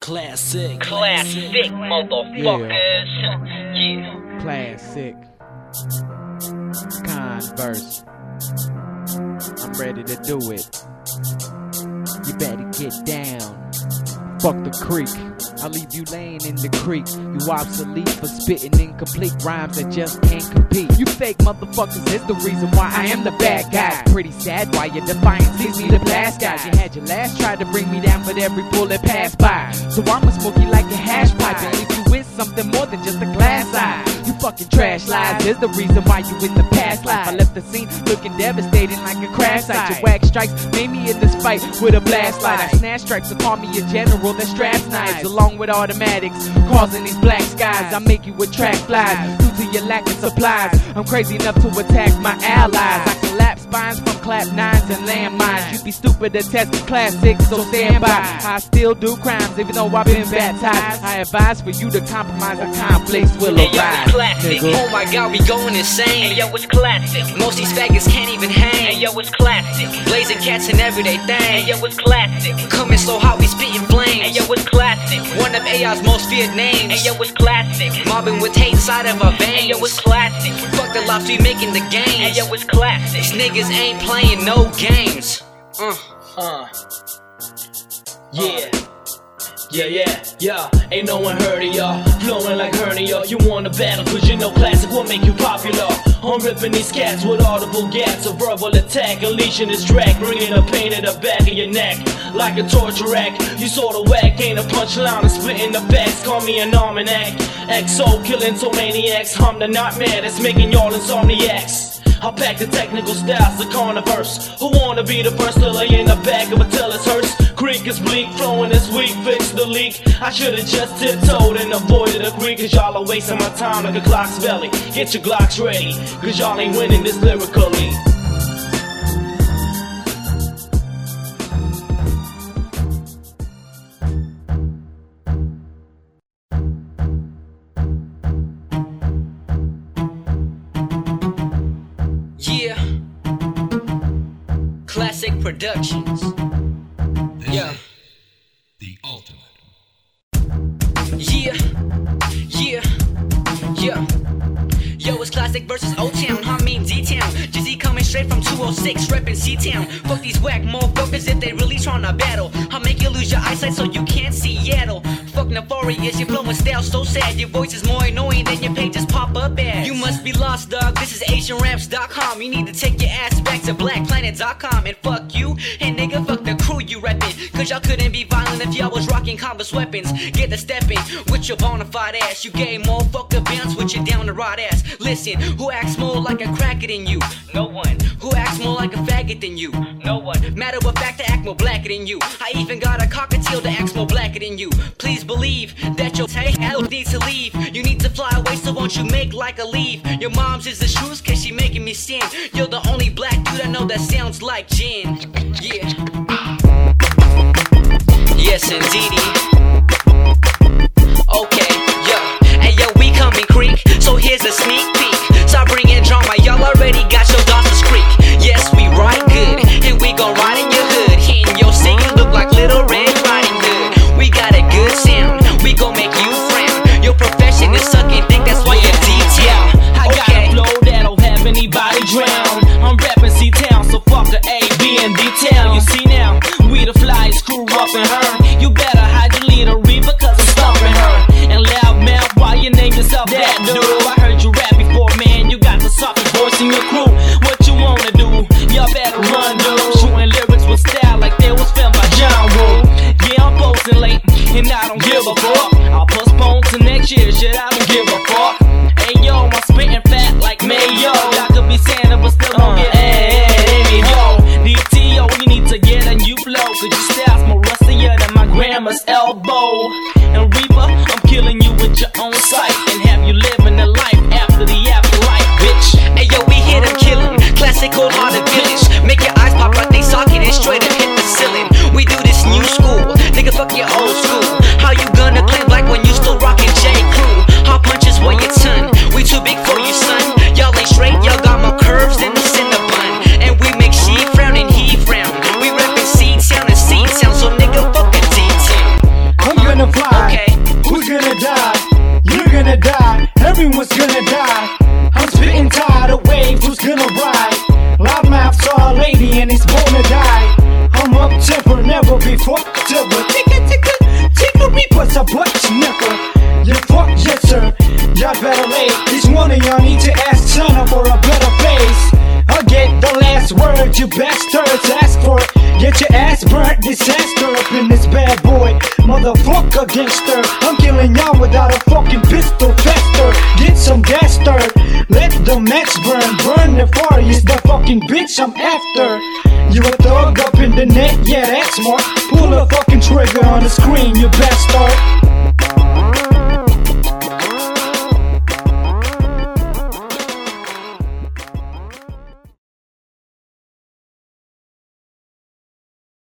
Classic, motherfuckers. Yeah. Classic. Converse. I'm ready to do it. You better get down. Fuck the creek. I'll leave you laying in the creek. You obsolete for spitting incomplete rhymes that just can't compete. You fake motherfuckers is the reason why I am the bad guy. Pretty sad why your defiance leads me to blast guys. You had your last try to bring me down, but every bullet passed by. So I'ma smoke you like a hash pipe and leave you with something more than just a glass eye. You fucking trash lies is the reason why you in the past life. I left the scene looking devastating like a crash site. Your whack strikes made me in this fight with a blast light. I snatch stripes to call me a general that straps knives along with automatics, causing these black skies. I make you attract flies due to your lack of supplies. I'm crazy enough to attack my allies. I collapse spines from clap nines and landmines. You be stupid to test classics, so stand by. I still do crimes even though I've been baptized. I advise for you to compromise, or conflicts will arise. Classic. Oh my god, we going insane. Hey yo, it's classic. Most these faggots can't even hang. Hey yo, it's classic. Blazing cats and everyday thing. Hey yo, it's classic. Coming so hot, we spitting flames. Hey yo, it's classic. One of AI's most feared names. Hey yo, it's classic. Mobbing with hate inside of our veins. Hey yo, it's classic. Fuck the lives we making the games. Hey yo, it's classic. These niggas ain't playing no games. Yeah, ain't no one heard of y'all. Flowing like hernia. You wanna battle cause you know classic will make you popular. I'm ripping these cats with audible gas. A verbal attack, unleashing this track, bringing the pain to the back of your neck like a torture rack. You sorta whack, ain't a punchline and splitting the facts. Call me an almanac. XO killing so maniacs. I'm the nightmare that's making y'all insomniacs. I pack the technical styles, the carniverse. Who wanna be the first to lay in the back of a till it's hurts? Creek is bleak, flowing is weak, fix the leak. I should've just tiptoed and avoided the creek, cause y'all are wasting my time like a clock's belly. Get your Glocks ready, cause y'all ain't winning this lyrically. Yeah. Classic Productions. Yeah. The ultimate. Yeah. Yo, it's Classic versus O-Town, I mean D-Town. Jizzy coming straight from 206, reppin' C-Town. Fuck these whack motherfuckers if they really tryna battle. I'll make you lose your eyesight so you can't see Seattle. Fuck Nefarious, your flowing style so sad. Your voice is more annoying than your pages pop up ads. You must be lost, dog, this is AsianRaps.com. You need to take your ass back to BlackPlanet.com. And fuck you, and nigga fuck the crew you reppin'. Cause y'all couldn't be violent if y'all was rocking Converse weapons. Get the steppin' with your bonafide ass. You gay motherfucker bounce with your down the rod ass. Listen, who acts more like a cracker than you? No one. Who acts more like a faggot than you? No one. Matter of fact, I act more blacker than you. I even got a cockatiel that acts more blacker than you. Please believe that your tail needs to leave. You need to fly away, so won't you make like a leave? Your mom's is the truth, cause she making me sin. You're the only black dude I know that sounds like gin. Yeah. Yes, indeedy. Okay, yo. Hey, yo, we coming creek, so here's a sneak peek. Stop bringing drama, y'all already got your Dawson's Creek. Yes, we ride good, and we gon' ride in your hood. Hitting your city, look like Little Red Riding Hood. We got a good sound, we gon' make you frown. Your profession is sucking dick, that's why you're detailed. I got a flow that'll have anybody drown. I'm rapping C-Town, so fuck the A, B, and D-Town. You see now, we the flyest crew up in her. You better hide your leader, Reaper, cause I'm stumping her. And loud mouth, why you name yourself that, dude? I heard you rap before, man, you got the softest voice in your crew. What you wanna do? Y'all better run, dude. Shooting lyrics with style like they was filmed by John Woo. Yeah, I'm posting late, and I don't give a fuck. I'll postpone to next year, shit, I don't give a fuck. Hey yo, I'm spitting fat like Mayo. Y'all could be Santa, but still don't get yo. DTO, you need to get a new flow, cause your style's more rustier than my grandma's elbow. And Reaper, I'm killing you with your own sight, and have you living a life after the afterlife, bitch. Hey yo, we hit him, kill him. Classic cold-hearted village. Make your eyes pop like they socket and straight up hit the ceiling. We do this new school, nigga fuck your old school. How you gonna claim black when you still rockin' J. Crew? Our punches weigh your ton, we too big for you, son. Y'all ain't straight, y'all got more curves than the Cinnabon. And we make she frown and he frown. We reppin' C-Town and C-Town, so nigga fuck a D-Town. I'm gonna fly. Okay. Who's gonna die? You're gonna die. Everyone's gonna die. I'm spitting tidal wave. Who's gonna ride? Loudmouth saw a lady and he's born to die. I'm up temper, never be fucked ever. Tickle me, but a butt sniffer. You fuck, yes sir. Y'all better lay. Each one of y'all need to ask Santa for a better face. I'll get the last word, you bastards ask for it. Get your ass burnt, disaster up in this bad boy. Motherfucker gangster, I'm killing y'all without a fucking pistol faster. Get some gas stirred, let the match burn the fire is the fucking bitch I'm after. You a thug up in the net, yeah that's smart. Pull a fucking trigger on the screen, you bastard.